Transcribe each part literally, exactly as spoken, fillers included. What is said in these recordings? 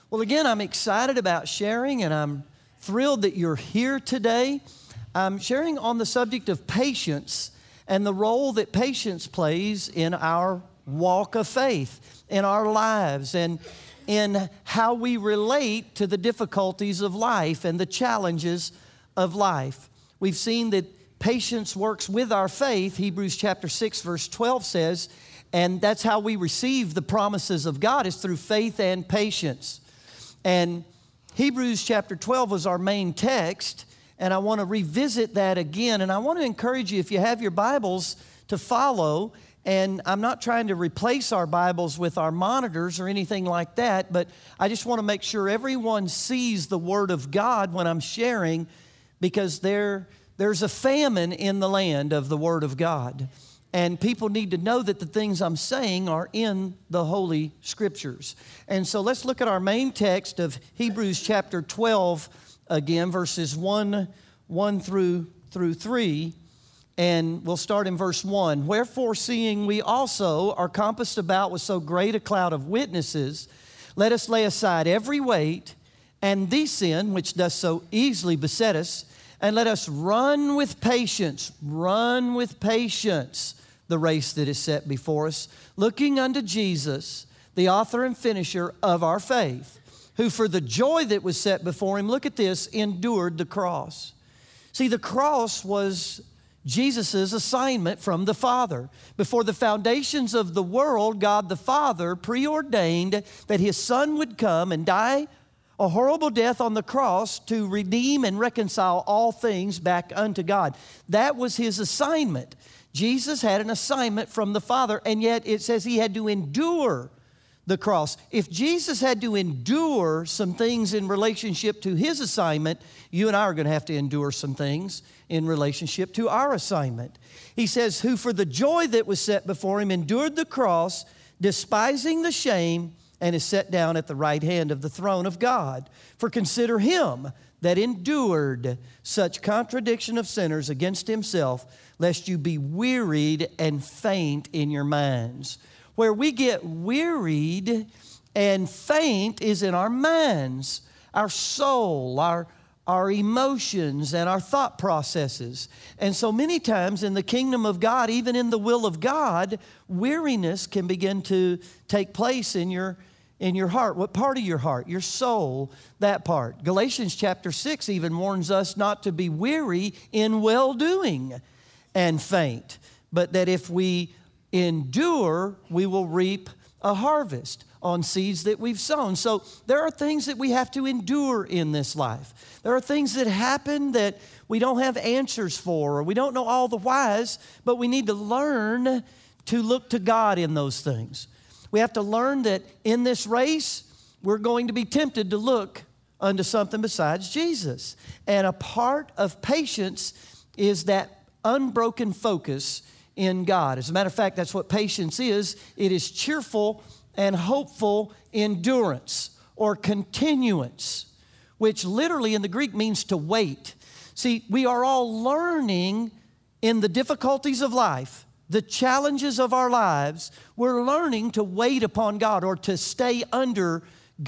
Well, again, I'm excited about sharing, and I'm thrilled that you're here today. I'm sharing on the subject of patience and the role that patience plays in our walk of faith, in our lives, and in how we relate to the difficulties of life and the challenges of life. We've seen that patience works with our faith. Hebrews chapter six, verse twelve says, and that's how we receive the promises of God, is through faith and patience. And Hebrews chapter twelve was our main text, and I want to revisit that again. And I want to encourage you, if you have your Bibles, to follow. And I'm not trying to replace our Bibles with our monitors or anything like that, but I just want to make sure everyone sees the Word of God when I'm sharing, because there, there's a famine in the land of the Word of God. And people need to know that the things I'm saying are in the Holy Scriptures. And so let's look at our main text of Hebrews chapter twelve again, verses one, one through, through three. And we'll start in verse one. Wherefore, seeing we also are compassed about with so great a cloud of witnesses, let us lay aside every weight and the sin which does so easily beset us, and let us run with patience, run with patience the race that is set before us, looking unto Jesus, the author and finisher of our faith, who for the joy that was set before him, look at this, endured the cross. See, the cross was Jesus' assignment from the Father. Before the foundations of the world, God the Father preordained that His Son would come and die a horrible death on the cross to redeem and reconcile all things back unto God. That was His assignment. Jesus had an assignment from the Father, and yet it says He had to endure the cross. If Jesus had to endure some things in relationship to His assignment, you and I are going to have to endure some things in relationship to our assignment. He says, who for the joy that was set before Him endured the cross, despising the shame, and is set down at the right hand of the throne of God. For consider Him that endured such contradiction of sinners against Himself, lest you be wearied and faint in your minds. Where we get wearied and faint is in our minds, our soul, our, our emotions, and our thought processes. And so many times in the kingdom of God, even in the will of God, weariness can begin to take place in your in your heart. What part of your heart? Your soul, that part. Galatians chapter six even warns us not to be weary in well-doing and faint, but that if we endure, we will reap a harvest on seeds that we've sown. So there are things that we have to endure in this life. There are things that happen that we don't have answers for, or we don't know all the whys, but we need to learn to look to God in those things. We have to learn that in this race, we're going to be tempted to look unto something besides Jesus. And a part of patience is that unbroken focus in God. As a matter of fact, that's what patience is. It is cheerful and hopeful endurance or continuance, which literally in the Greek means to wait. See, we are all learning in the difficulties of life, the challenges of our lives. We're learning to wait upon God, or to stay under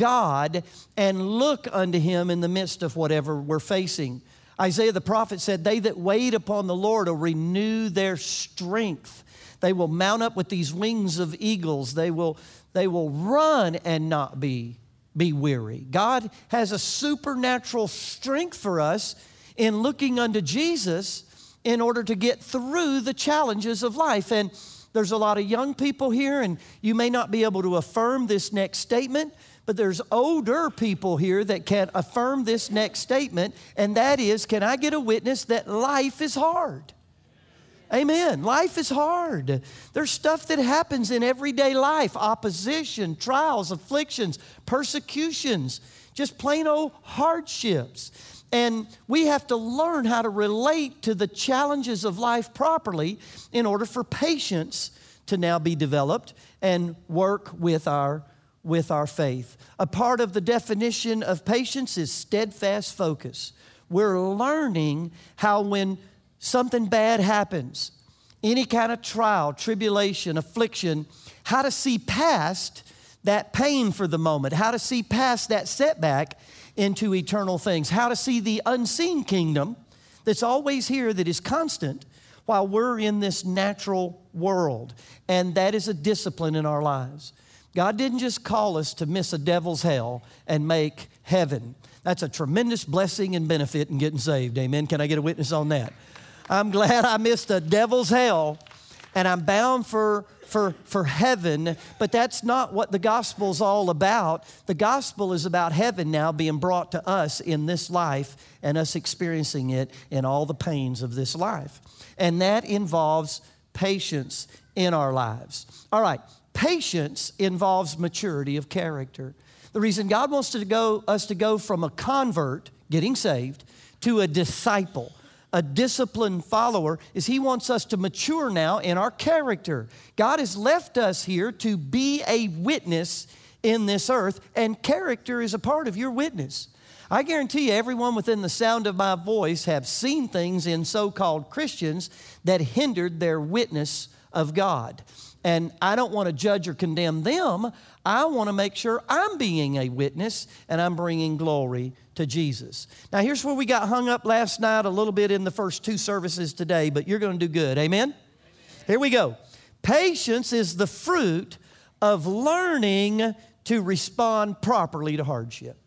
God and look unto Him in the midst of whatever we're facing. Isaiah the prophet said, they that wait upon the Lord will renew their strength. They will mount up with these wings of eagles. They will, they will run and not be, be weary. God has a supernatural strength for us in looking unto Jesus in order to get through the challenges of life. And there's a lot of young people here, and you may not be able to affirm this next statement, but there's older people here that can affirm this next statement, and that is, can I get a witness that life is hard? Amen. Life is hard. There's stuff that happens in everyday life: opposition, trials, afflictions, persecutions, just plain old hardships. And we have to learn how to relate to the challenges of life properly in order for patience to now be developed and work with our, with our faith. A part of the definition of patience is steadfast focus. We're learning how when something bad happens, any kind of trial, tribulation, affliction, how to see past that pain for the moment, how to see past that setback into eternal things, how to see the unseen kingdom that's always here, that is constant, while we're in this natural world. And that is a discipline in our lives. God didn't just call us to miss a devil's hell and make heaven. That's a tremendous blessing and benefit in getting saved. Amen. Can I get a witness on that? I'm glad I missed a devil's hell and I'm bound for, for, for heaven, but that's not what the gospel's all about. The gospel is about heaven now being brought to us in this life and us experiencing it in all the pains of this life. And that involves patience in our lives. All right, patience involves maturity of character. The reason God wants to go, us to go from a convert, getting saved, to a disciple, a disciplined follower, is He wants us to mature now in our character. God has left us here to be a witness in this earth, and character is a part of your witness. I guarantee you everyone within the sound of my voice have seen things in so-called Christians that hindered their witness of God. And I don't want to judge or condemn them. I want to make sure I'm being a witness and I'm bringing glory to Jesus. Now, here's where we got hung up last night a little bit in the first two services today, but you're going to do good. Amen? Amen. Here we go. Patience is the fruit of learning to respond properly to hardship.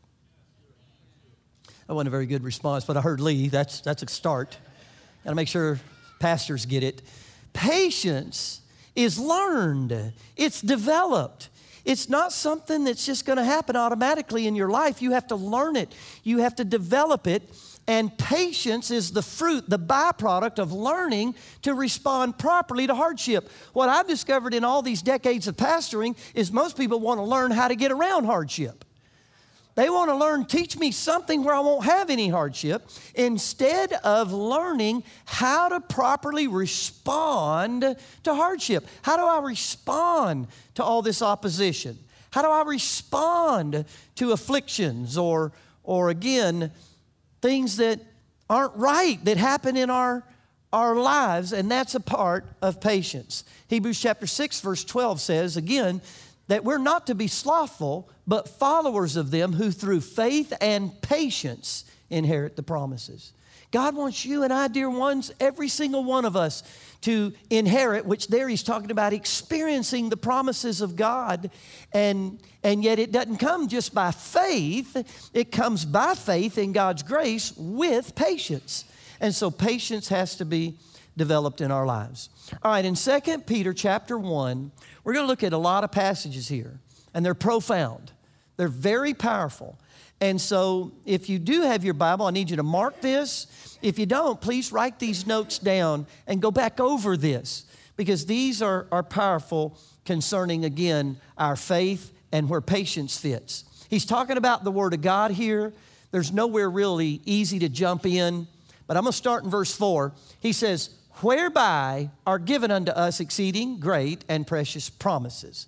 That wasn't a very good response, but I heard Lee. That's, that's a start. Got to make sure pastors get it. Patience is learned. It's developed. It's not something that's just going to happen automatically in your life. You have to learn it. You have to develop it. And patience is the fruit, the byproduct of learning to respond properly to hardship. What I've discovered in all these decades of pastoring is most people want to learn how to get around hardship. They want to learn, teach me something where I won't have any hardship, instead of learning how to properly respond to hardship. How do I respond to all this opposition? How do I respond to afflictions or, or again, things that aren't right that happen in our, our lives? And that's a part of patience. Hebrews chapter six, verse twelve says, again, that we're not to be slothful, but followers of them who through faith and patience inherit the promises. God wants you and I, dear ones, every single one of us to inherit, which there He's talking about experiencing the promises of God. And, and yet it doesn't come just by faith. It comes by faith in God's grace with patience. And so patience has to be developed in our lives. All right, in Second Peter chapter one, we're going to look at a lot of passages here, and they're profound. They're very powerful. And so if you do have your Bible, I need you to mark this. If you don't, please write these notes down and go back over this, because these are, are powerful concerning, again, our faith and where patience fits. He's talking about the Word of God here. There's nowhere really easy to jump in, but I'm going to start in verse four. He says, whereby are given unto us exceeding great and precious promises.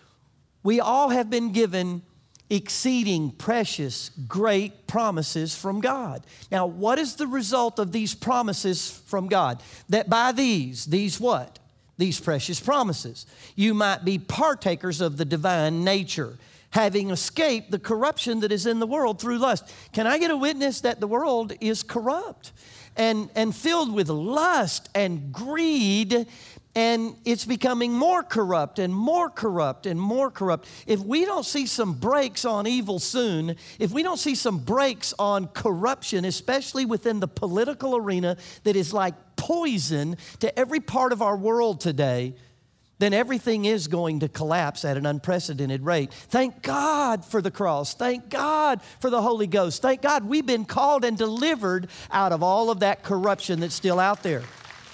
We all have been given exceeding precious, great promises from God. Now, what is the result of these promises from God? That by these, these what? These precious promises, you might be partakers of the divine nature, having escaped the corruption that is in the world through lust. Can I get a witness that the world is corrupt and, and filled with lust and greed, and it's becoming more corrupt and more corrupt and more corrupt? If we don't see some brakes on evil soon, if we don't see some brakes on corruption, especially within the political arena that is like poison to every part of our world today, then everything is going to collapse at an unprecedented rate. Thank God for the cross. Thank God for the Holy Ghost. Thank God we've been called and delivered out of all of that corruption that's still out there.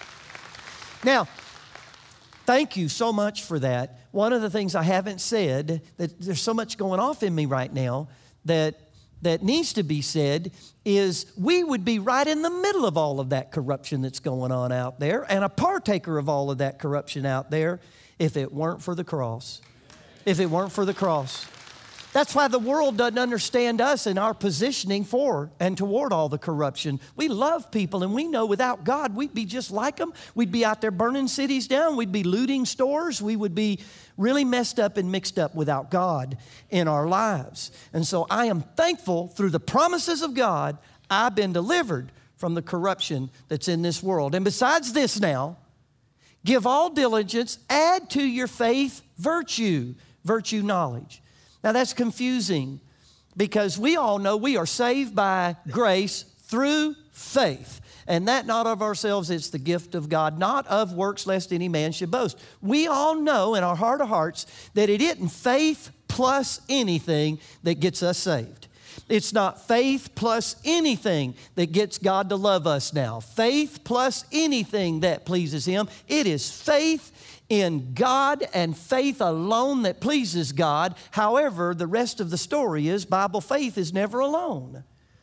Now, thank you so much for that. One of the things I haven't said, that there's so much going off in me right now that, that needs to be said, is we would be right in the middle of all of that corruption that's going on out there and a partaker of all of that corruption out there if it weren't for the cross. If it weren't for the cross. That's why the world doesn't understand us and our positioning for and toward all the corruption. We love people, and we know without God, we'd be just like them. We'd be out there burning cities down. We'd be looting stores. We would be really messed up and mixed up without God in our lives. And so I am thankful through the promises of God, I've been delivered from the corruption that's in this world. And besides this now, give all diligence, add to your faith virtue, virtue knowledge. Now that's confusing because we all know we are saved by grace through faith. And that not of ourselves, it's the gift of God, not of works lest any man should boast. We all know in our heart of hearts that it isn't faith plus anything that gets us saved. It's not faith plus anything that gets God to love us now. Faith plus anything that pleases Him. It is faith in God and faith alone that pleases God. However, the rest of the story is Bible faith is never alone.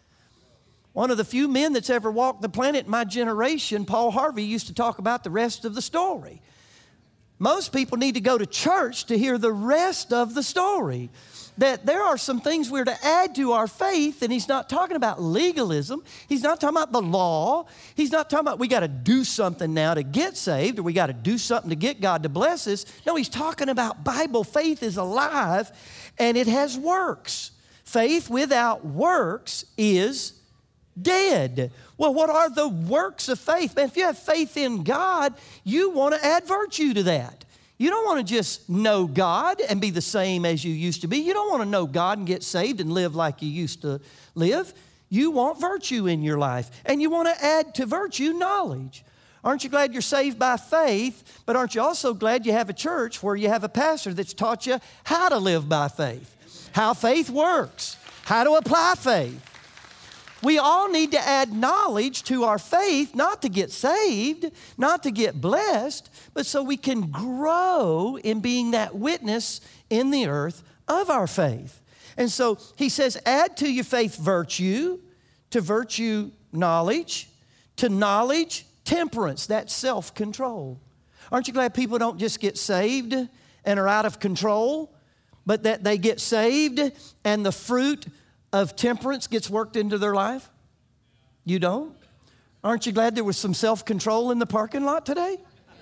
One of the few men that's ever walked the planet in my generation, Paul Harvey, used to talk about the rest of the story. Most people need to go to church to hear the rest of the story. That there are some things we're to add to our faith, and he's not talking about legalism. He's not talking about the law. He's not talking about we got to do something now to get saved, or we got to do something to get God to bless us. No, he's talking about Bible faith is alive, and it has works. Faith without works is dead. Well, what are the works of faith? Man, if you have faith in God, you want to add virtue to that. You don't want to just know God and be the same as you used to be. You don't want to know God and get saved and live like you used to live. You want virtue in your life, and you want to add to virtue knowledge. Aren't you glad you're saved by faith, but aren't you also glad you have a church where you have a pastor that's taught you how to live by faith, how faith works, how to apply faith? We all need to add knowledge to our faith, not to get saved, not to get blessed, but so we can grow in being that witness in the earth of our faith. And so he says, add to your faith virtue, to virtue knowledge, to knowledge temperance, that's self-control. Aren't you glad people don't just get saved and are out of control, but that they get saved and the fruit of temperance gets worked into their life? You don't? Aren't you glad there was some self-control in the parking lot today?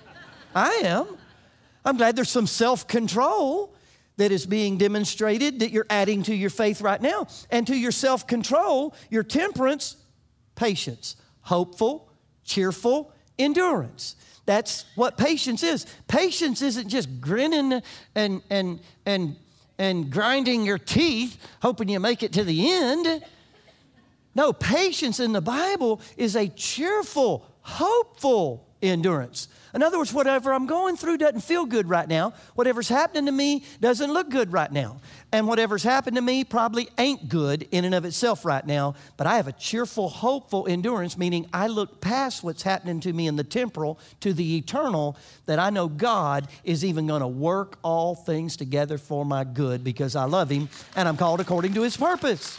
I am. I'm glad there's some self-control that is being demonstrated that you're adding to your faith right now. And to your self-control, your temperance, patience, hopeful, cheerful, endurance. That's what patience is. Patience isn't just grinning and and and and grinding your teeth, hoping you make it to the end. No, patience in the Bible is a cheerful, hopeful endurance. In other words, whatever I'm going through doesn't feel good right now. Whatever's happening to me doesn't look good right now. And whatever's happened to me probably ain't good in and of itself right now. But I have a cheerful, hopeful endurance, meaning I look past what's happening to me in the temporal to the eternal, that I know God is even going to work all things together for my good because I love Him and I'm called according to His purpose.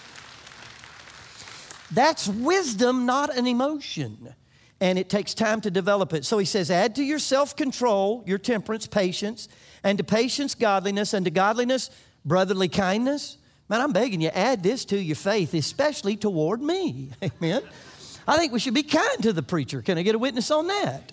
That's wisdom, not an emotion. And it takes time to develop it. So he says, add to your self-control, your temperance, patience, and to patience, godliness, and to godliness, brotherly kindness. Man, I'm begging you, add this to your faith, especially toward me. Amen. I think we should be kind to the preacher. Can I get a witness on that?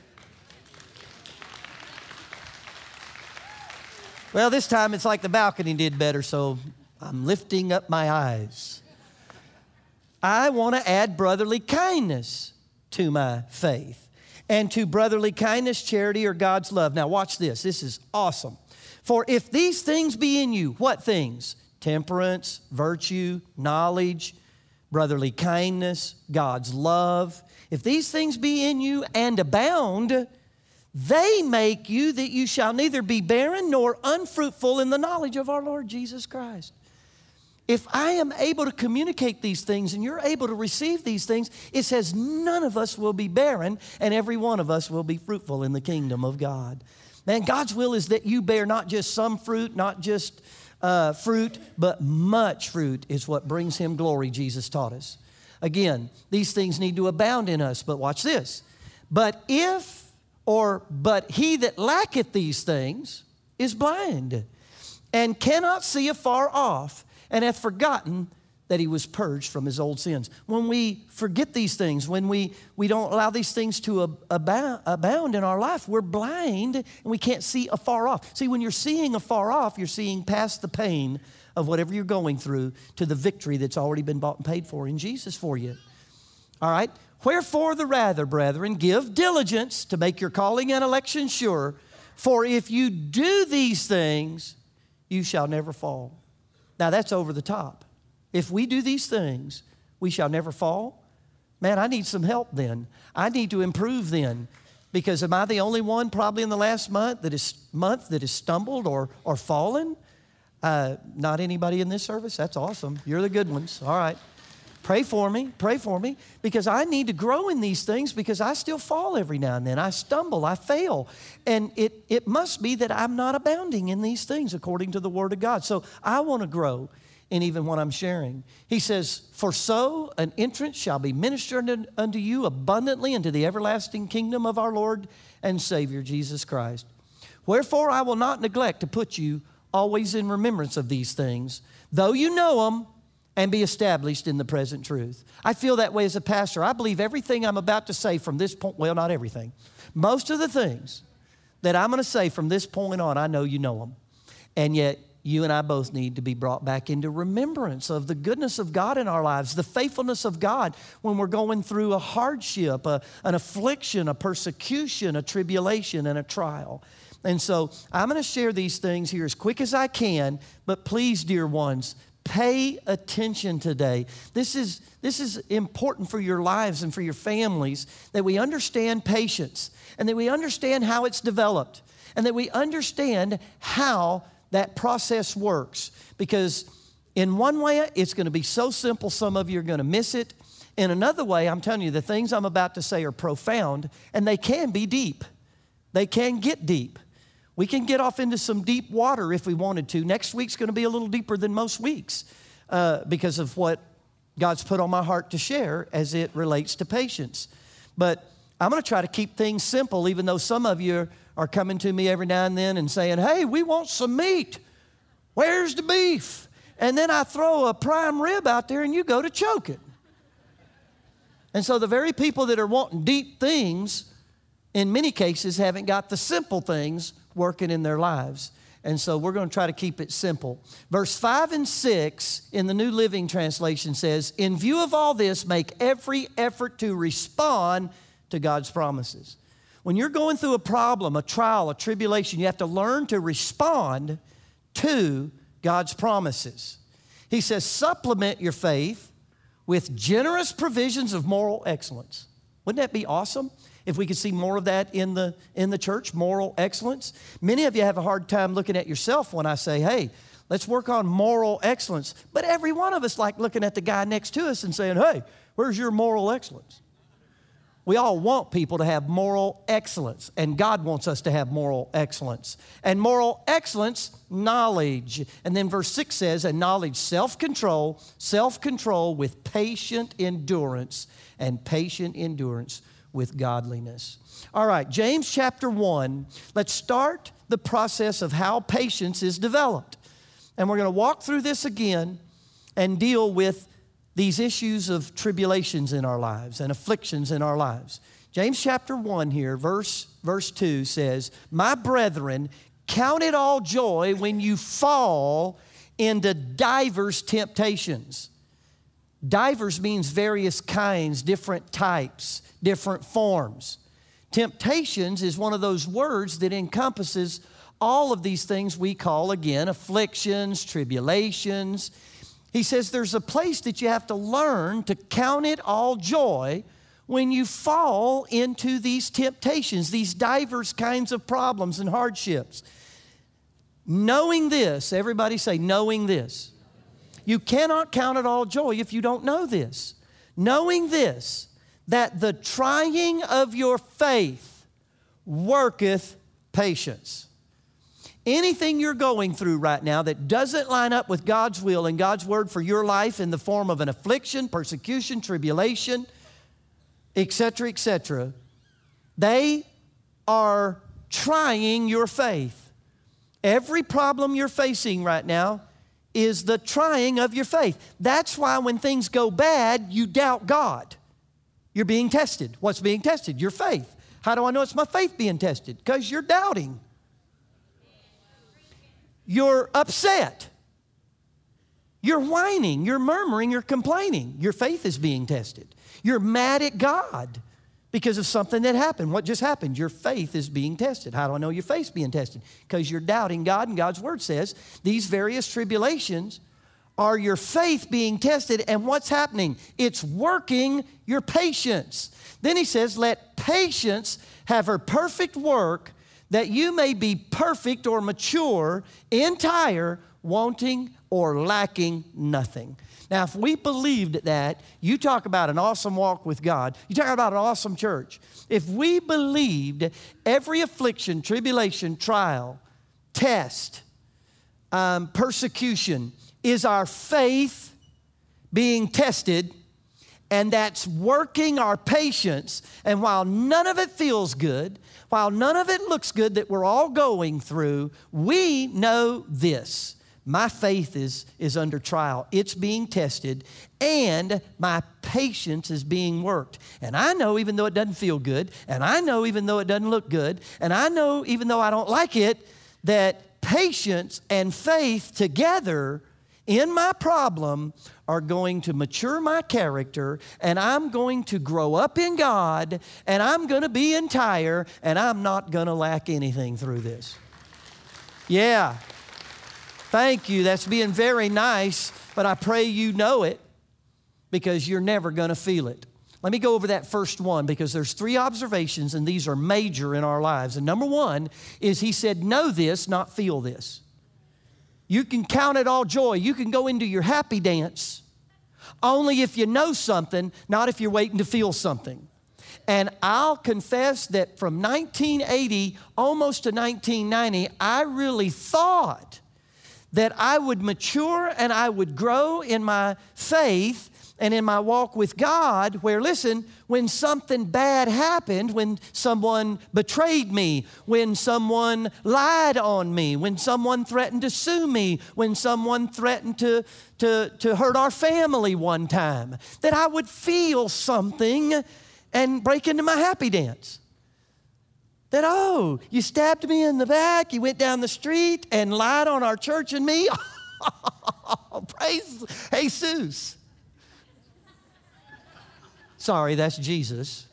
Well, this time it's like the balcony did better, so I'm lifting up my eyes. I want to add brotherly kindness to my faith. And to brotherly kindness, charity, or God's love. Now watch this. This is awesome. For if these things be in you, what things? Temperance, virtue, knowledge, brotherly kindness, God's love. If these things be in you and abound, they make you that you shall neither be barren nor unfruitful in the knowledge of our Lord Jesus Christ. If I am able to communicate these things and you're able to receive these things, it says none of us will be barren and every one of us will be fruitful in the kingdom of God. Man, God's will is that you bear not just some fruit, not just uh, fruit, but much fruit is what brings Him glory, Jesus taught us. Again, these things need to abound in us, but watch this. But if, or but he that lacketh these things is blind, and cannot see afar off, and hath forgotten that he was purged from his old sins. When we forget these things, when we, we don't allow these things to ab- abound, abound in our life, we're blind and we can't see afar off. See, when you're seeing afar off, you're seeing past the pain of whatever you're going through to the victory that's already been bought and paid for in Jesus for you. All right? Wherefore the rather, brethren, give diligence to make your calling and election sure, for if you do these things, you shall never fall. Now that's over the top. If we do these things, we shall never fall. Man, I need some help then. I need to improve then. Because am I the only one probably in the last month that is month that has stumbled or, or fallen? Uh, not anybody in this service? That's awesome. You're the good ones. All right. Pray for me. Pray for me. Because I need to grow in these things because I still fall every now and then. I stumble. I fail. And it, it must be that I'm not abounding in these things according to the Word of God. So I want to grow. And even what I'm sharing. He says, for so an entrance shall be ministered unto you abundantly into the everlasting kingdom of our Lord and Savior, Jesus Christ. Wherefore I will not neglect to put you always in remembrance of these things, though you know them and be established in the present truth. I feel that way as a pastor. I believe everything I'm about to say from this point, well, not everything. Most of the things that I'm going to say from this point on, I know you know them. And yet, you and I both need to be brought back into remembrance of the goodness of God in our lives, the faithfulness of God when we're going through a hardship, a, an affliction, a persecution, a tribulation, and a trial. And so I'm going to share these things here as quick as I can, but please, dear ones, pay attention today. This is, this is important for your lives and for your families, that we understand patience and that we understand how it's developed and that we understand how that process works. Because in one way, it's going to be so simple, some of you are going to miss it. In another way, I'm telling you, the things I'm about to say are profound, and they can be deep. They can get deep. We can get off into some deep water if we wanted to. Next week's going to be a little deeper than most weeks uh, because of what God's put on my heart to share as it relates to patience. But I'm going to try to keep things simple, even though some of you are are coming to me every now and then and saying, hey, we want some meat. Where's the beef? And then I throw a prime rib out there and you go to choke it. And so the very people that are wanting deep things, in many cases, haven't got the simple things working in their lives. And so we're going to try to keep it simple. Verse five and six in the New Living Translation says, in view of all this, make every effort to respond to God's promises. When you're going through a problem, a trial, a tribulation, you have to learn to respond to God's promises. He says, supplement your faith with generous provisions of moral excellence. Wouldn't that be awesome if we could see more of that in the, in the church, moral excellence? Many of you have a hard time looking at yourself when I say, hey, let's work on moral excellence. But every one of us like looking at the guy next to us and saying, hey, where's your moral excellence? We all want people to have moral excellence, and God wants us to have moral excellence. And moral excellence, knowledge. And then verse six says, and knowledge, self-control, self-control with patient endurance, and patient endurance with godliness. All right, James chapter one, let's start the process of how patience is developed. And we're going to walk through this again and deal with these issues of tribulations in our lives and afflictions in our lives. James chapter one here, verse, verse two says, my brethren, count it all joy when you fall into divers temptations. Divers means various kinds, different types, different forms. Temptations is one of those words that encompasses all of these things we call, again, afflictions, tribulations. He says there's a place that you have to learn to count it all joy when you fall into these temptations, these diverse kinds of problems and hardships. Knowing this, everybody say, knowing this. You cannot count it all joy if you don't know this. Knowing this, that the trying of your faith worketh patience. Anything you're going through right now that doesn't line up with God's will and God's word for your life in the form of an affliction, persecution, tribulation, et cetera, et cetera, they are trying your faith. Every problem you're facing right now is the trying of your faith. That's why when things go bad, you doubt God. You're being tested. What's being tested? Your faith. How do I know it's my faith being tested? Because you're doubting. You're upset. You're whining. You're murmuring. You're complaining. Your faith is being tested. You're mad at God because of something that happened. What just happened? Your faith is being tested. How do I know your faith's being tested? Because you're doubting God, and God's Word says these various tribulations are your faith being tested, and what's happening? It's working your patience. Then he says, let patience have her perfect work, that you may be perfect or mature, entire, wanting or lacking nothing. Now, if we believed that, you talk about an awesome walk with God. You talk about an awesome church. If we believed every affliction, tribulation, trial, test, um, persecution is our faith being tested, and that's working our patience, and while none of it feels good, while none of it looks good that we're all going through, we know this. My faith is, is under trial. It's being tested, and my patience is being worked. And I know even though it doesn't feel good, and I know even though it doesn't look good, and I know even though I don't like it, that patience and faith together in my problem are going to mature my character, and I'm going to grow up in God, and I'm going to be entire, and I'm not going to lack anything through this. Yeah. Thank you. That's being very nice, but I pray you know it because you're never going to feel it. Let me go over that first one because there's three observations, and these are major in our lives. And number one is he said, know this, not feel this. You can count it all joy. You can go into your happy dance only if you know something, not if you're waiting to feel something. And I'll confess that from nineteen eighty almost to nineteen ninety, I really thought that I would mature and I would grow in my faith and in my walk with God, where, listen, when something bad happened, when someone betrayed me, when someone lied on me, when someone threatened to sue me, when someone threatened to, to, to hurt our family one time, that I would feel something and break into my happy dance. That, oh, you stabbed me in the back, you went down the street and lied on our church and me. Praise Jesus. Sorry, that's Jesus.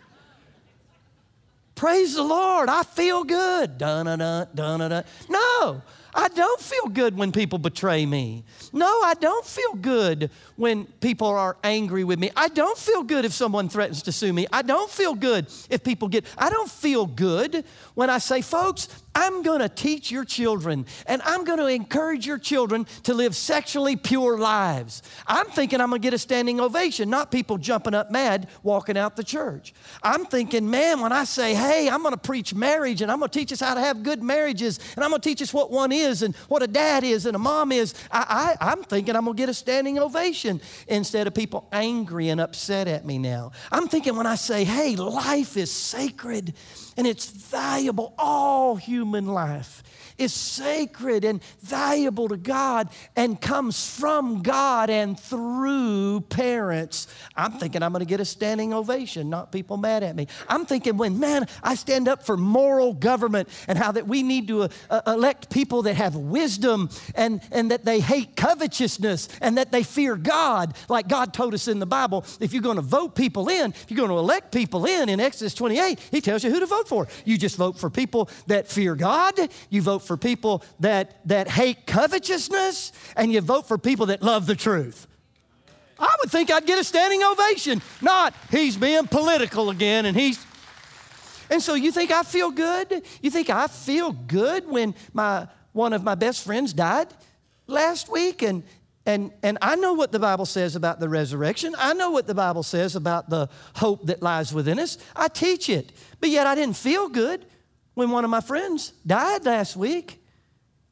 Praise the Lord, I feel good. Dun-dun-dun, dun-dun-dun. No, I don't feel good when people betray me. No, I don't feel good when people are angry with me. I don't feel good if someone threatens to sue me. I don't feel good if people get, I don't feel good when I say, folks, I'm going to teach your children and I'm going to encourage your children to live sexually pure lives. I'm thinking I'm going to get a standing ovation, not people jumping up mad walking out the church. I'm thinking, man, when I say, hey, I'm going to preach marriage and I'm going to teach us how to have good marriages and I'm going to teach us what one is and what a dad is and a mom is, I, I, I'm thinking I'm going to get a standing ovation instead of people angry and upset at me now. I'm thinking when I say, hey, life is sacred and it's valuable, all human life is sacred and valuable to God and comes from God and through parents. I'm thinking I'm going to get a standing ovation, not people mad at me. I'm thinking when, man, I stand up for moral government and how that we need to uh, elect people that have wisdom and, and that they hate covetousness and that they fear God. Like God told us in the Bible, if you're going to vote people in, if you're going to elect people in, in Exodus twenty-eight, he tells you who to vote for. You just vote for people that fear God. You vote for people that, that hate covetousness, and you vote for people that love the truth. I would think I'd get a standing ovation, not he's being political again and he's... And so you think I feel good? You think I feel good when my one of my best friends died last week? And, and, and I know what the Bible says about the resurrection. I know what the Bible says about the hope that lies within us. I teach it. But yet I didn't feel good when one of my friends died last week.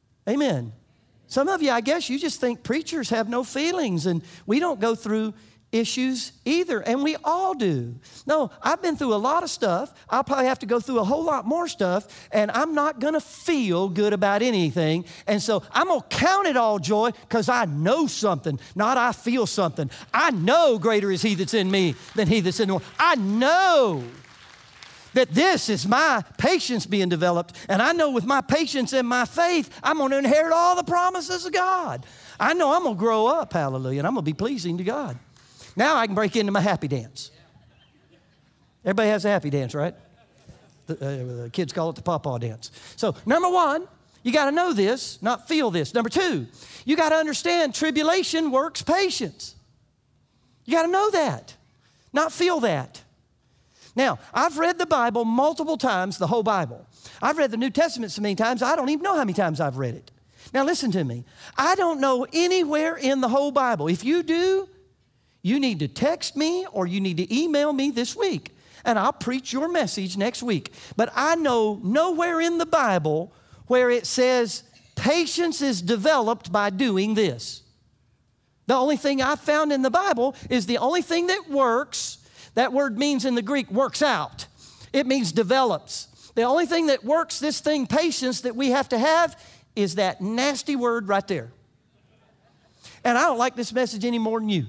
Amen. Some of you, I guess, you just think preachers have no feelings and we don't go through issues either, and we all do. No, I've been through a lot of stuff. I'll probably have to go through a whole lot more stuff, and I'm not going to feel good about anything. And so I'm going to count it all joy because I know something, not I feel something. I know greater is he that's in me than he that's in the world. I know that this is my patience being developed, and I know with my patience and my faith, I'm going to inherit all the promises of God. I know I'm going to grow up, hallelujah, and I'm going to be pleasing to God. Now I can break into my happy dance. Everybody has a happy dance, right? The, uh, the kids call it the pawpaw dance. So number one, you got to know this, not feel this. Number two, you got to understand tribulation works patience. You got to know that, not feel that. Now, I've read the Bible multiple times, the whole Bible. I've read the New Testament so many times, I don't even know how many times I've read it. Now listen to me. I don't know anywhere in the whole Bible. If you do, you need to text me or you need to email me this week, and I'll preach your message next week. But I know nowhere in the Bible where it says patience is developed by doing this. The only thing I've found in the Bible is the only thing that works. That word means in the Greek, works out. It means develops. The only thing that works this thing, patience, that we have to have is that nasty word right there. And I don't like this message any more than you.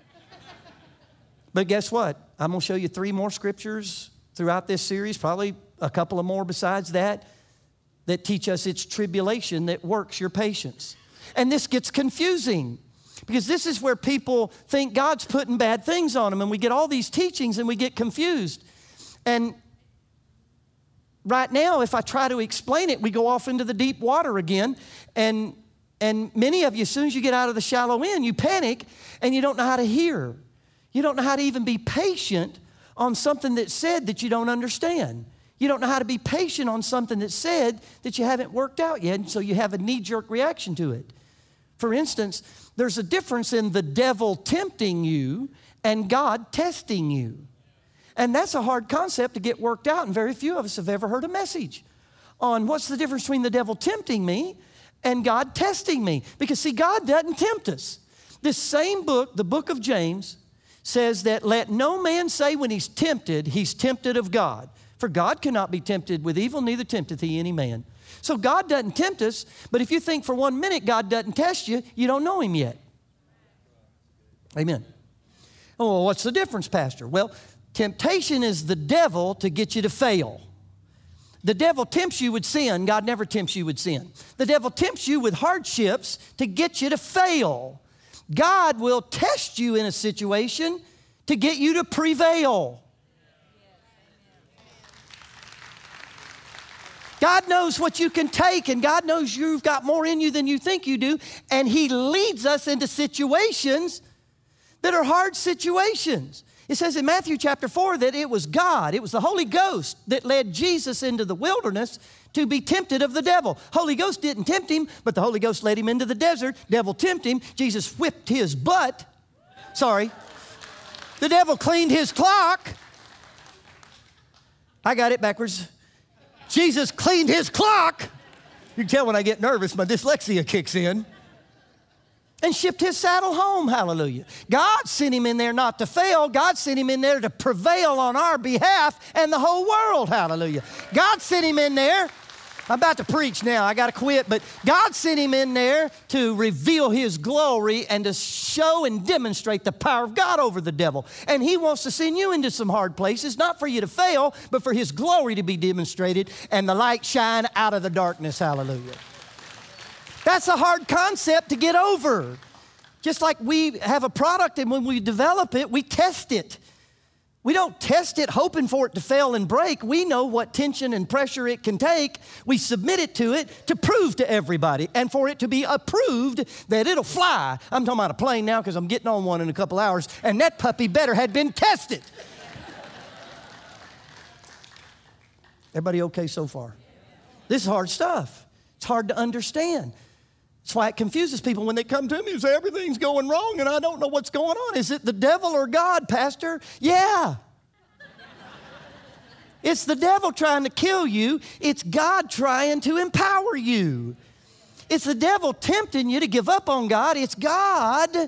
But guess what? I'm going to show you three more scriptures throughout this series, probably a couple of more besides that, that teach us it's tribulation that works your patience. And this gets confusing because this is where people think God's putting bad things on them, and we get all these teachings and we get confused. And right now, if I try to explain it, we go off into the deep water again. And, and many of you, as soon as you get out of the shallow end, you panic and you don't know how to hear. You don't know how to even be patient on something that's said that you don't understand. You don't know how to be patient on something that's said that you haven't worked out yet, and so you have a knee-jerk reaction to it. For instance, there's a difference in the devil tempting you and God testing you. And that's a hard concept to get worked out, and very few of us have ever heard a message on what's the difference between the devil tempting me and God testing me. Because see, God doesn't tempt us. This same book, the book of James, says that let no man say when he's tempted, he's tempted of God. For God cannot be tempted with evil, neither tempteth he any man. So God doesn't tempt us, but if you think for one minute God doesn't test you, you don't know him yet. Amen. Oh, well, what's the difference, Pastor? Well, temptation is the devil to get you to fail. The devil tempts you with sin. God never tempts you with sin. The devil tempts you with hardships to get you to fail. God will test you in a situation to get you to prevail. God knows what you can take, and God knows you've got more in you than you think you do, and he leads us into situations that are hard situations. It says in Matthew chapter four that it was God, it was the Holy Ghost that led Jesus into the wilderness to be tempted of the devil. Holy Ghost didn't tempt him, but the Holy Ghost led him into the desert. Devil tempted him. Jesus whipped his butt. Sorry. The devil cleaned his clock. I got it backwards. Jesus cleaned his clock. You can tell when I get nervous, my dyslexia kicks in. And shipped his saddle home, hallelujah. God sent him in there not to fail. God sent him in there to prevail on our behalf and the whole world, hallelujah. God sent him in there. I'm about to preach now. I got to quit. But God sent him in there to reveal his glory and to show and demonstrate the power of God over the devil. And he wants to send you into some hard places, not for you to fail, but for his glory to be demonstrated and the light shine out of the darkness, hallelujah. That's a hard concept to get over. Just like we have a product, and when we develop it, we test it. We don't test it hoping for it to fail and break. We know what tension and pressure it can take. We submit it to it to prove to everybody and for it to be approved that it'll fly. I'm talking about a plane now because I'm getting on one in a couple hours, and that puppy better had been tested. Everybody okay so far? This is hard stuff. It's hard to understand. That's why it confuses people when they come to me and say, everything's going wrong and I don't know what's going on. Is it the devil or God, Pastor? Yeah. It's the devil trying to kill you. It's God trying to empower you. It's the devil tempting you to give up on God. It's God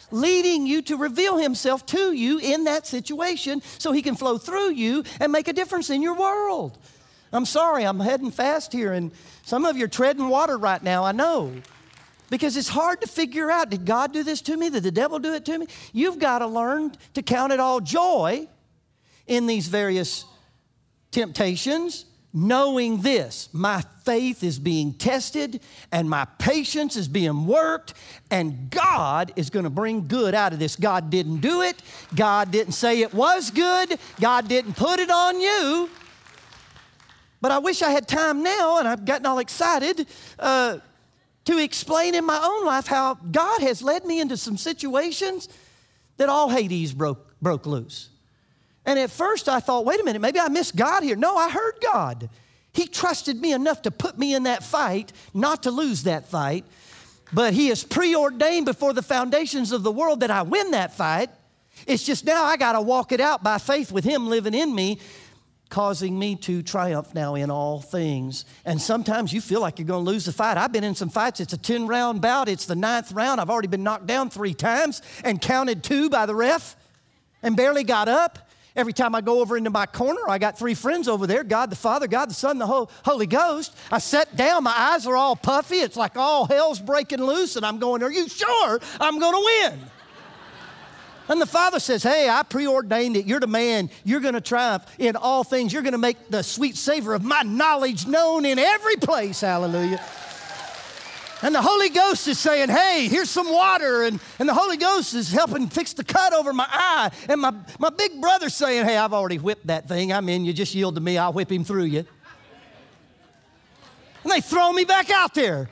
leading you to reveal himself to you in that situation so he can flow through you and make a difference in your world. I'm sorry, I'm heading fast here, and some of you are treading water right now, I know. Because it's hard to figure out, did God do this to me? Did the devil do it to me? You've got to learn to count it all joy in these various temptations, knowing this: my faith is being tested and my patience is being worked, and God is going to bring good out of this. God didn't do it. God didn't say it was good. God didn't put it on you. But I wish I had time now, and I've gotten all excited, uh, to explain in my own life how God has led me into some situations that all Hades broke, broke loose. And at first I thought, wait a minute, maybe I missed God here. No, I heard God. He trusted me enough to put me in that fight, not to lose that fight. But he has preordained before the foundations of the world that I win that fight. It's just now I got to walk it out by faith with him living in me, causing me to triumph now in all things. And sometimes you feel like you're going to lose the fight. I've been in some fights. It's a ten-round bout. It's the ninth round. I've already been knocked down three times and counted two by the ref and barely got up. Every time I go over into my corner, I got three friends over there, God the Father, God the Son, the Holy Ghost. I sat down. My eyes are all puffy. It's like all hell's breaking loose, and I'm going, are you sure I'm going to win? And the Father says, hey, I preordained it. You're the man. You're going to triumph in all things. You're going to make the sweet savor of my knowledge known in every place. Hallelujah. And the Holy Ghost is saying, hey, here's some water. And, and the Holy Ghost is helping fix the cut over my eye. And my, my big brother's saying, hey, I've already whipped that thing. I'm in. You just yield to me. I'll whip him through you. And they throw me back out there.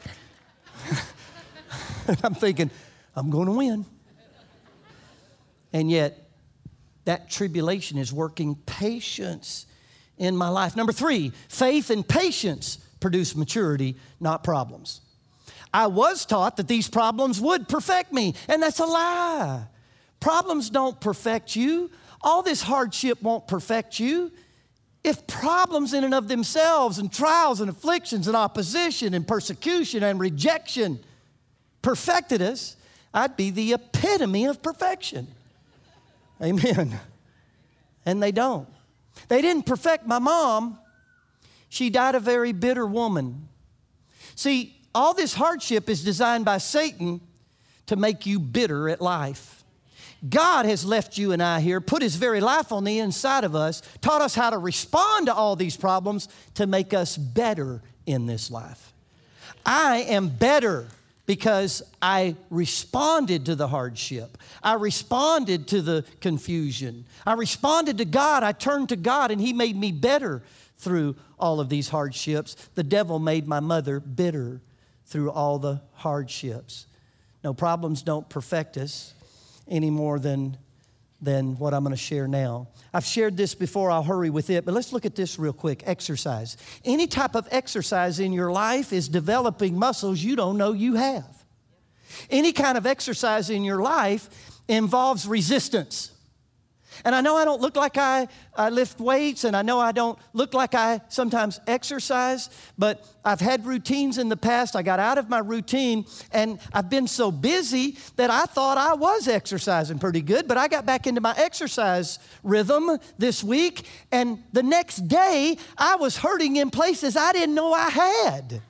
And I'm thinking, I'm going to win. And yet, that tribulation is working patience in my life. Number three, faith and patience produce maturity, not problems. I was taught that these problems would perfect me, and that's a lie. Problems don't perfect you. All this hardship won't perfect you. If problems in and of themselves and trials and afflictions and opposition and persecution and rejection perfected us, I'd be the epitome of perfection. Amen. And they don't. They didn't perfect my mom. She died a very bitter woman. See, all this hardship is designed by Satan to make you bitter at life. God has left you and I here, put his very life on the inside of us, taught us how to respond to all these problems to make us better in this life. I am better because I responded to the hardship. I responded to the confusion. I responded to God. I turned to God, and he made me better through all of these hardships. The devil made my mother bitter through all the hardships. No, problems don't perfect us any more than, than what I'm going to share now. I've shared this before. I'll hurry with it, but let's look at this real quick. Exercise. Any type of exercise in your life is developing muscles you don't know you have. Any kind of exercise in your life involves resistance. And I know I don't look like I, I lift weights, and I know I don't look like I sometimes exercise, but I've had routines in the past. I got out of my routine, and I've been so busy that I thought I was exercising pretty good, but I got back into my exercise rhythm this week, and the next day, I was hurting in places I didn't know I had.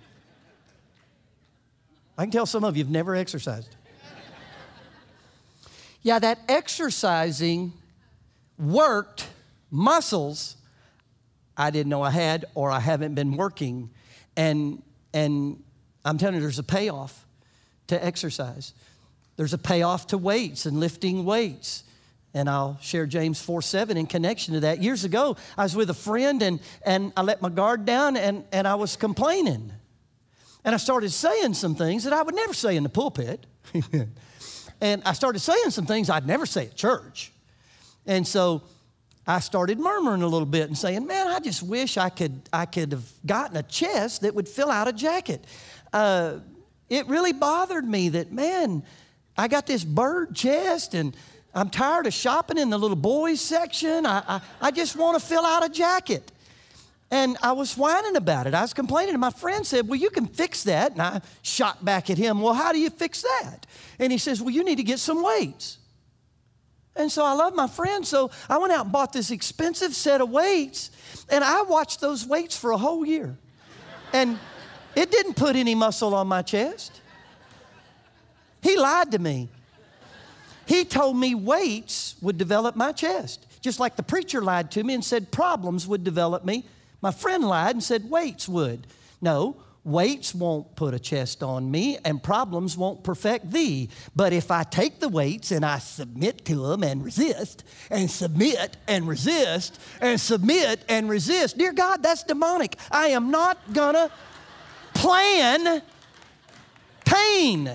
I can tell some of you have never exercised. Yeah, that exercising worked muscles I didn't know I had, or I haven't been working. And, and I'm telling you, there's a payoff to exercise. There's a payoff to weights and lifting weights. And I'll share James four seven in connection to that. Years ago, I was with a friend, and, and I let my guard down, and, and I was complaining. And I started saying some things that I would never say in the pulpit. And I started saying some things I'd never say at church. And so I started murmuring a little bit and saying, man, I just wish I could, I could have gotten a chest that would fill out a jacket. Uh, it really bothered me that, man, I got this bird chest, and I'm tired of shopping in the little boys section. I, I, I just want to fill out a jacket. And I was whining about it. I was complaining. And my friend said, well, you can fix that. And I shot back at him, well, how do you fix that? And he says, well, you need to get some weights. And so I love my friend. So I went out and bought this expensive set of weights. And I watched those weights for a whole year. And it didn't put any muscle on my chest. He lied to me. He told me weights would develop my chest. Just like the preacher lied to me and said problems would develop me. My friend lied and said weights would. No, weights won't put a chest on me and problems won't perfect thee. But if I take the weights and I submit to them and resist and submit and resist and submit and resist, dear God, that's demonic. I am not gonna plan pain.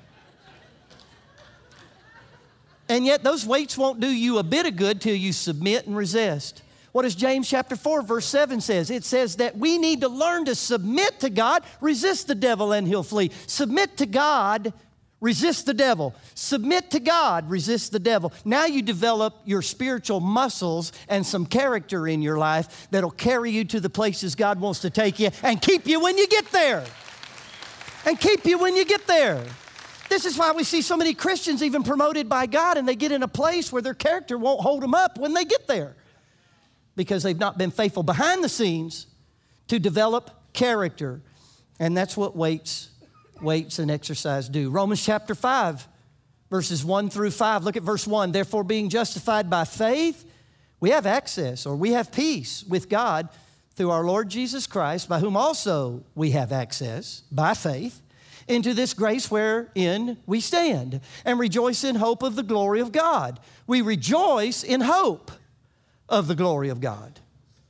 And yet those weights won't do you a bit of good till you submit and resist. What does James chapter four verse seven says? It says that we need to learn to submit to God, resist the devil and he'll flee. Submit to God, resist the devil. Submit to God, resist the devil. Now you develop your spiritual muscles and some character in your life that'll carry you to the places God wants to take you and keep you when you get there. And keep you when you get there. This is why we see so many Christians even promoted by God and they get in a place where their character won't hold them up when they get there. Because they've not been faithful behind the scenes to develop character. And that's what weights, weights and exercise do. Romans chapter five, verses one through five. Look at verse one. Therefore, being justified by faith, we have access or we have peace with God through our Lord Jesus Christ, by whom also we have access by faith into this grace wherein we stand and rejoice in hope of the glory of God. We rejoice in hope of the glory of God.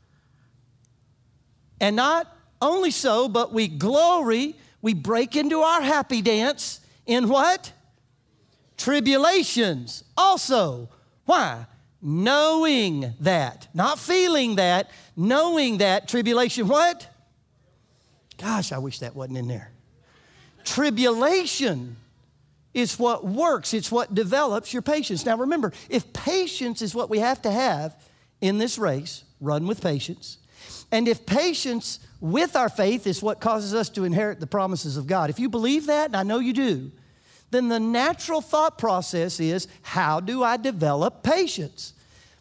And not only so, but we glory, we break into our happy dance in what? Tribulations also. Why? Knowing that, not feeling that, knowing that tribulation, what? Gosh, I wish that wasn't in there. Tribulation is what works. It's what develops your patience. Now remember, if patience is what we have to have in this race, run with patience. And if patience with our faith is what causes us to inherit the promises of God, if you believe that, and I know you do, then the natural thought process is, how do I develop patience?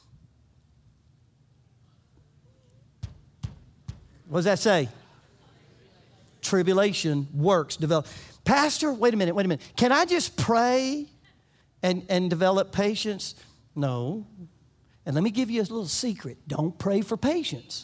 What does that say? Tribulation works, develop. Pastor, wait a minute, wait a minute. Can I just pray and, and develop patience? No. And let me give you a little secret. Don't pray for patience.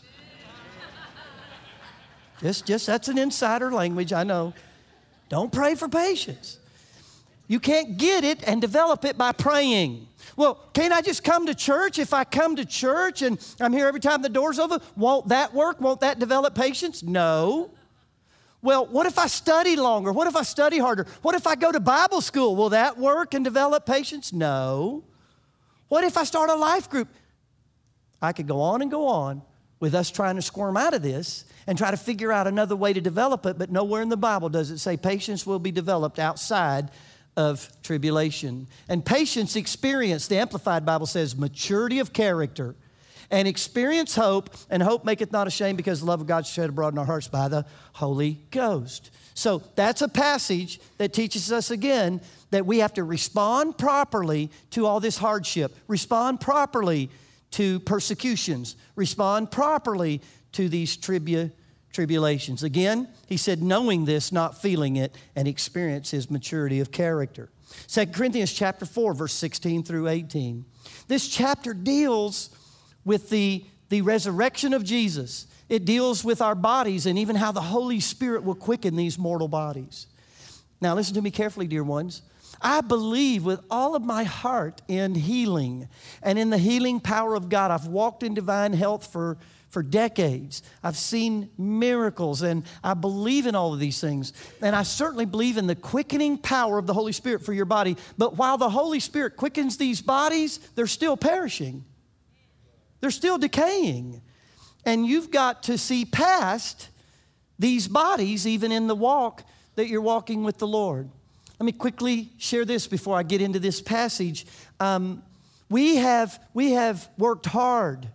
Just, just that's an insider language, I know. Don't pray for patience. You can't get it and develop it by praying. Well, can't I just come to church? If I come to church and I'm here every time the door's open, won't that work? Won't that develop patience? No. Well, what if I study longer? What if I study harder? What if I go to Bible school? Will that work and develop patience? No. What if I start a life group? I could go on and go on with us trying to squirm out of this and try to figure out another way to develop it, but nowhere in the Bible does it say patience will be developed outside of tribulation. And patience experience, the Amplified Bible says, maturity of character. And experience hope, and hope maketh not ashamed, because the love of God is shed abroad in our hearts by the Holy Ghost. So that's a passage that teaches us again that we have to respond properly to all this hardship, respond properly to persecutions, respond properly to these tribu- tribulations. Again, he said, knowing this, not feeling it, and experience his maturity of character. Second Corinthians chapter four, verse sixteen through eighteen. This chapter deals with the, the resurrection of Jesus. It deals with our bodies and even how the Holy Spirit will quicken these mortal bodies. Now listen to me carefully, dear ones. I believe with all of my heart in healing and in the healing power of God. I've walked in divine health for, for decades. I've seen miracles, and I believe in all of these things. And I certainly believe in the quickening power of the Holy Spirit for your body. But while the Holy Spirit quickens these bodies, they're still perishing. They're still decaying. And you've got to see past these bodies, even in the walk that you're walking with the Lord. Let me quickly share this before I get into this passage. Um, we have, we have worked hard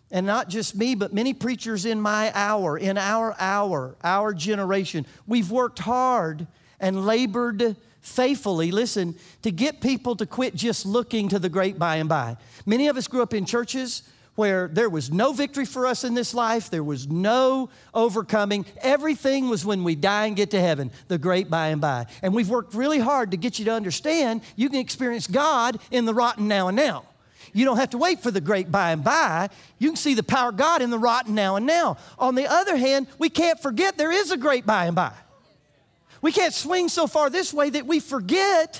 and not just me, but many preachers in my hour, in our hour, our generation, we've worked hard and labored faithfully, listen, to get people to quit just looking to the great by and by. Many of us grew up in churches where there was no victory for us in this life. There was no overcoming. Everything was when we die and get to heaven, the great by and by. And we've worked really hard to get you to understand you can experience God in the rotten now and now. You don't have to wait for the great by and by. You can see the power of God in the rotten now and now. On the other hand, we can't forget there is a great by and by. We can't swing so far this way that we forget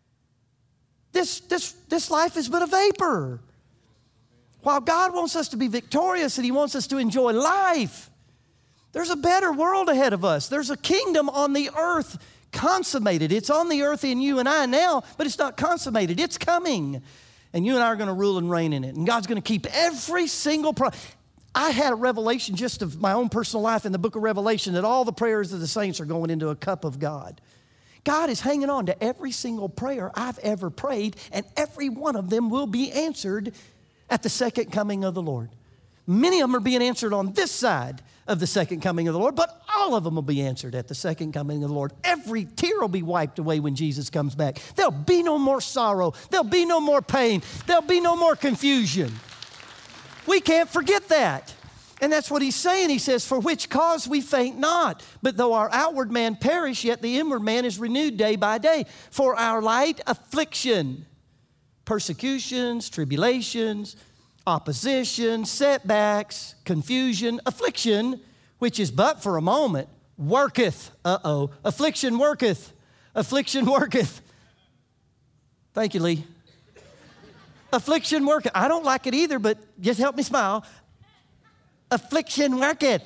this, this, this life is but a vapor. While God wants us to be victorious and He wants us to enjoy life, there's a better world ahead of us. There's a kingdom on the earth consummated. It's on the earth in you and I now, but it's not consummated. It's coming. And you and I are going to rule and reign in it. And God's going to keep every single promise. I had a revelation just of my own personal life in the book of Revelation that all the prayers of the saints are going into a cup of God. God is hanging on to every single prayer I've ever prayed, and every one of them will be answered at the second coming of the Lord. Many of them are being answered on this side of the second coming of the Lord, but all of them will be answered at the second coming of the Lord. Every tear will be wiped away when Jesus comes back. There'll be no more sorrow. There'll be no more pain. There'll be no more confusion. We can't forget that. And that's what he's saying. He says, for which cause we faint not. But though our outward man perish, yet the inward man is renewed day by day. For our light affliction, persecutions, tribulations, opposition, setbacks, confusion, affliction, which is but for a moment, worketh. Uh-oh. Affliction worketh. Affliction worketh. Thank you, Lee. Affliction worketh. I don't like it either, but just help me smile. Affliction worketh.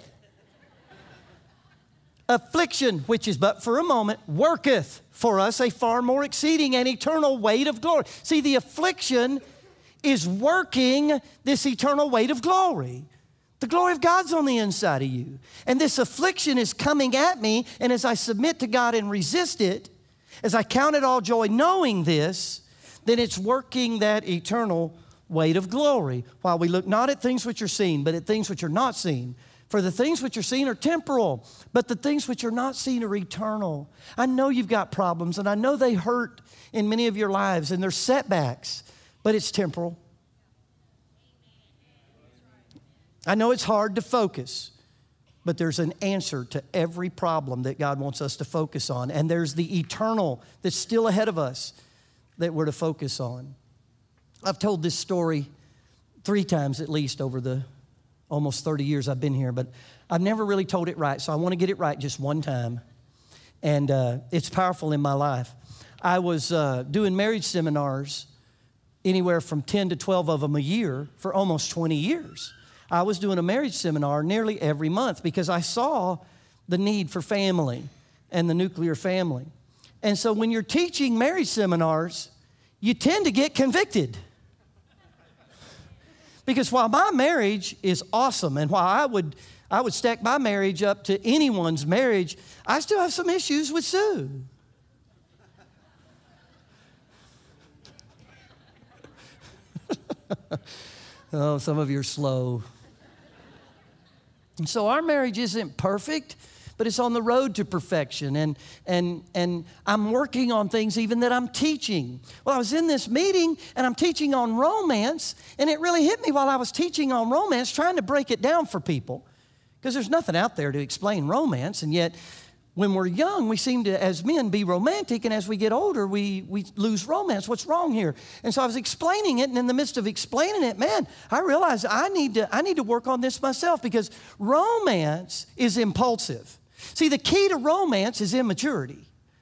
Affliction, which is but for a moment, worketh for us a far more exceeding and eternal weight of glory. See, the affliction is working this eternal weight of glory. The glory of God's on the inside of you. And this affliction is coming at me, and as I submit to God and resist it, as I count it all joy knowing this, then it's working that eternal weight of glory. While we look not at things which are seen, but at things which are not seen. For the things which are seen are temporal, but the things which are not seen are eternal. I know you've got problems, and I know they hurt in many of your lives, and there's setbacks, but it's temporal. I know it's hard to focus, but there's an answer to every problem that God wants us to focus on, and there's the eternal that's still ahead of us that we're to focus on. I've told this story three times at least over the almost thirty years I've been here, but I've never really told it right, so I want to get it right just one time. And uh, it's powerful in my life. I was uh, doing marriage seminars, anywhere from ten to twelve of them a year for almost twenty years. I was doing a marriage seminar nearly every month because I saw the need for family and the nuclear family. And so when you're teaching marriage seminars, you tend to get convicted. Because while my marriage is awesome, and while I would, I would stack my marriage up to anyone's marriage, I still have some issues with Sue. Oh, some of you are slow. And so our marriage isn't perfect, but it's on the road to perfection. And, and, and I'm working on things even that I'm teaching. Well, I was in this meeting, and I'm teaching on romance, and it really hit me while I was teaching on romance, trying to break it down for people. Because there's nothing out there to explain romance, and yet when we're young, we seem to, as men, be romantic, and as we get older, we, we lose romance. What's wrong here? And so I was explaining it, and in the midst of explaining it, man, I realized I need to, I need to work on this myself because romance is impulsive. See, the key to romance is immaturity.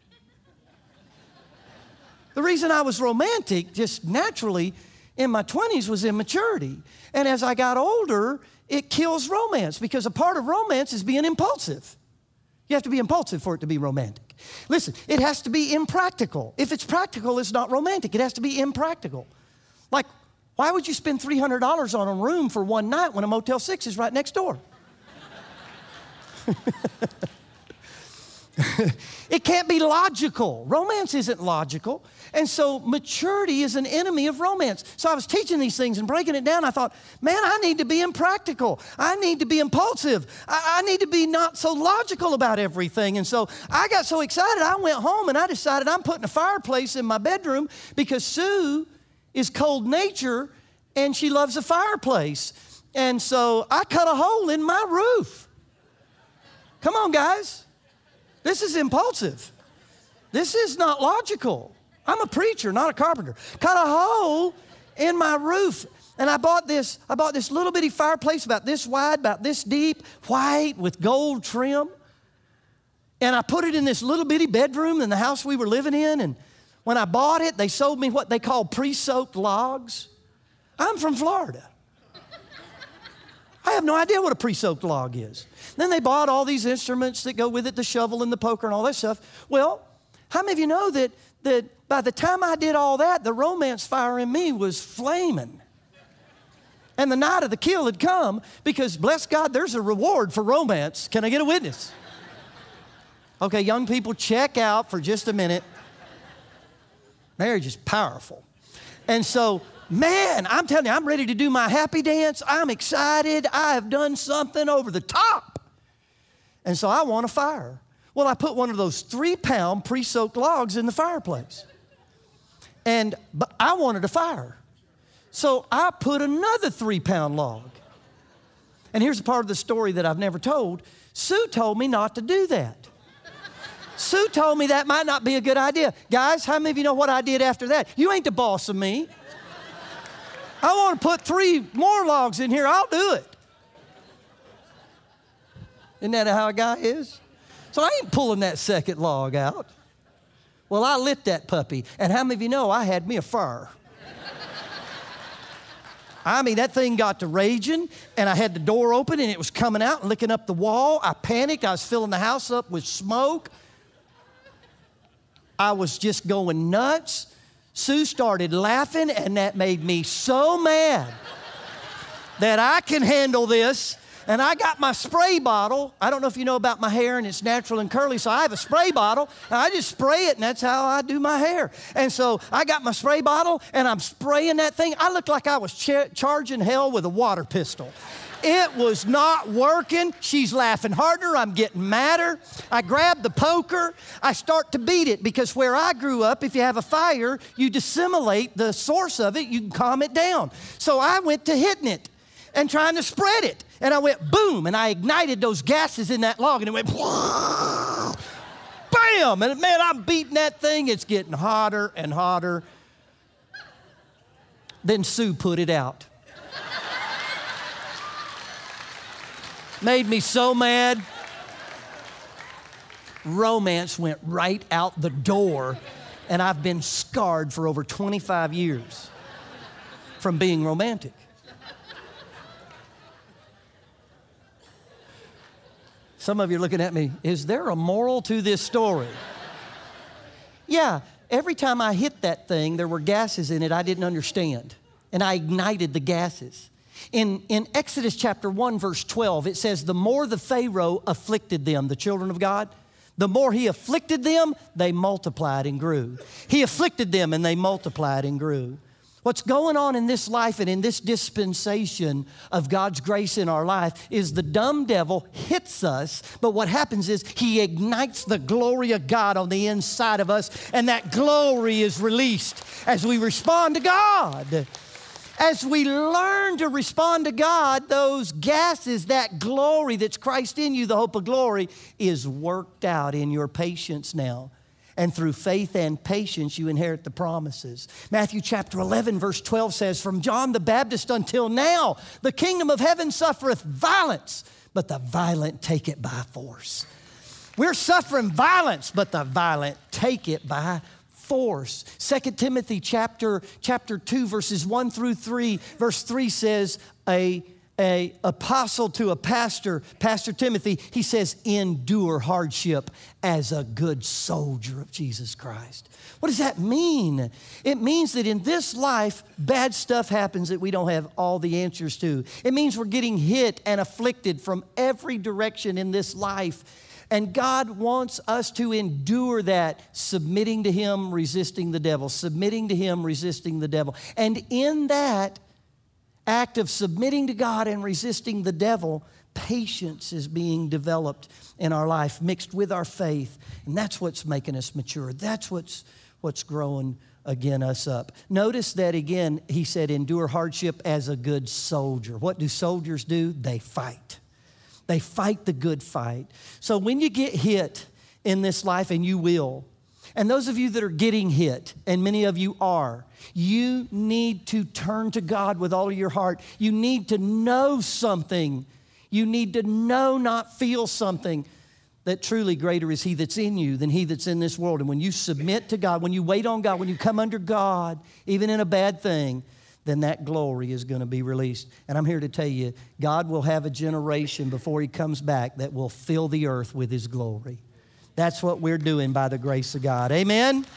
The reason I was romantic just naturally in my twenties was immaturity. And as I got older, it kills romance because a part of romance is being impulsive. You have to be impulsive for it to be romantic. Listen, it has to be impractical. If it's practical, it's not romantic. It has to be impractical. Like, why would you spend three hundred dollars on a room for one night when a Motel six is right next door? It can't be logical. Romance isn't logical. And so maturity is an enemy of romance. So I was teaching these things and breaking it down. I thought, man, I need to be impractical. I need to be impulsive. I, I need to be not so logical about everything. And so I got so excited, I went home and I decided I'm putting a fireplace in my bedroom because Sue is cold nature and she loves a fireplace. And so I cut a hole in my roof. Come on, guys. This is impulsive. This is not logical. I'm a preacher, not a carpenter. Cut a hole in my roof. And I bought this, I bought this little bitty fireplace about this wide, about this deep, white with gold trim. And I put it in this little bitty bedroom in the house we were living in. And when I bought it, they sold me what they call pre-soaked logs. I'm from Florida. I have no idea what a pre-soaked log is. Then they bought all these instruments that go with it, the shovel and the poker and all that stuff. Well, how many of you know that, that by the time I did all that, the romance fire in me was flaming? And the night of the kill had come because, bless God, there's a reward for romance. Can I get a witness? Okay, young people, check out for just a minute. Marriage is powerful. And so, man, I'm telling you, I'm ready to do my happy dance. I'm excited. I have done something over the top. And so I want a fire. Well, I put one of those three-pound pre-soaked logs in the fireplace. And but I wanted a fire. So I put another three-pound log. And here's a part of the story that I've never told. Sue told me not to do that. Sue told me that might not be a good idea. Guys, how many of you know what I did after that? You ain't the boss of me. I want to put three more logs in here. I'll do it. Isn't that how a guy is? So I ain't pulling that second log out. Well, I lit that puppy. And how many of you know I had me a fire? I mean, that thing got to raging, and I had the door open, and it was coming out and licking up the wall. I panicked. I was filling the house up with smoke. I was just going nuts. Sue started laughing, and that made me so mad that I can handle this. And I got my spray bottle. I don't know if you know about my hair, and it's natural and curly, so I have a spray bottle, and I just spray it, and that's how I do my hair. And so I got my spray bottle, and I'm spraying that thing. I looked like I was ch- charging hell with a water pistol. It was not working. She's laughing harder. I'm getting madder. I grab the poker. I start to beat it because where I grew up, if you have a fire, you dissimulate the source of it. You can calm it down. So I went to hitting it and trying to spread it. And I went boom, and I ignited those gases in that log, and it went bam. And man, I'm beating that thing. It's getting hotter and hotter. Then Sue put it out. Made me so mad. Romance went right out the door, and I've been scarred for over twenty-five years from being romantic. Some of you are looking at me, is there a moral to this story? Yeah, every time I hit that thing, there were gases in it I didn't understand, and I ignited the gases. In, in Exodus chapter one, verse twelve, it says, the more the Pharaoh afflicted them, the children of God, the more he afflicted them, they multiplied and grew. He afflicted them and they multiplied and grew. What's going on in this life and in this dispensation of God's grace in our life is the dumb devil hits us, but what happens is he ignites the glory of God on the inside of us, and that glory is released as we respond to God. As we learn to respond to God, those gases, that glory that's Christ in you, the hope of glory, is worked out in your patience now. And through faith and patience, you inherit the promises. Matthew chapter eleven, verse twelve says, from John the Baptist until now, the kingdom of heaven suffereth violence, but the violent take it by force. We're suffering violence, but the violent take it by force. Second Timothy chapter, chapter two, verses one through three. Verse three says, a A apostle to a pastor, Pastor Timothy, he says, endure hardship as a good soldier of Jesus Christ. What does that mean? It means that in this life, bad stuff happens that we don't have all the answers to. It means we're getting hit and afflicted from every direction in this life. And God wants us to endure that, submitting to Him, resisting the devil, submitting to Him, resisting the devil. And in that act of submitting to God and resisting the devil, patience is being developed in our life, mixed with our faith. And that's what's making us mature. That's what's, what's growing again us up. Notice that again, he said, endure hardship as a good soldier. What do soldiers do? They fight. They fight the good fight. So when you get hit in this life, and you will, and those of you that are getting hit, and many of you are, you need to turn to God with all of your heart. You need to know something. You need to know, not feel something, that truly greater is He that's in you than he that's in this world. And when you submit to God, when you wait on God, when you come under God, even in a bad thing, then that glory is going to be released. And I'm here to tell you, God will have a generation before He comes back that will fill the earth with His glory. That's what we're doing by the grace of God. Amen?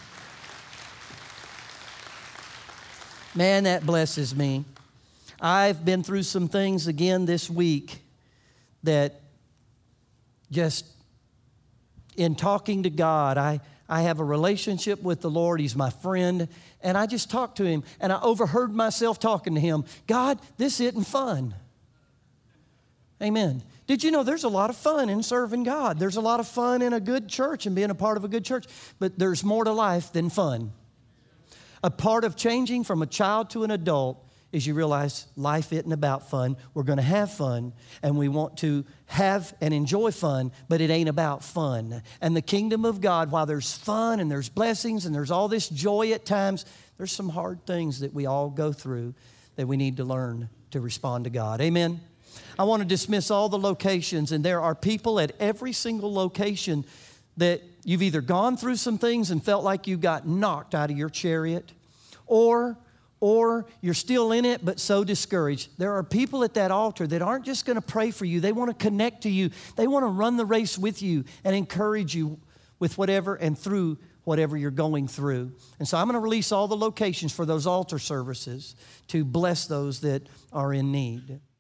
Man, that blesses me. I've been through some things again this week that just in talking to God, I, I have a relationship with the Lord. He's my friend. And I just talked to Him, and I overheard myself talking to Him. God, this isn't fun. Amen. Did you know there's a lot of fun in serving God? There's a lot of fun in a good church and being a part of a good church. But there's more to life than fun. A part of changing from a child to an adult is you realize life isn't about fun. We're going to have fun, and we want to have and enjoy fun, but it ain't about fun. And the kingdom of God, while there's fun and there's blessings and there's all this joy at times, there's some hard things that we all go through that we need to learn to respond to God. Amen? I want to dismiss all the locations, and there are people at every single location that you've either gone through some things and felt like you got knocked out of your chariot, or Or you're still in it, but so discouraged. There are people at that altar that aren't just going to pray for you. They want to connect to you. They want to run the race with you and encourage you with whatever and through whatever you're going through. And so I'm going to release all the locations for those altar services to bless those that are in need.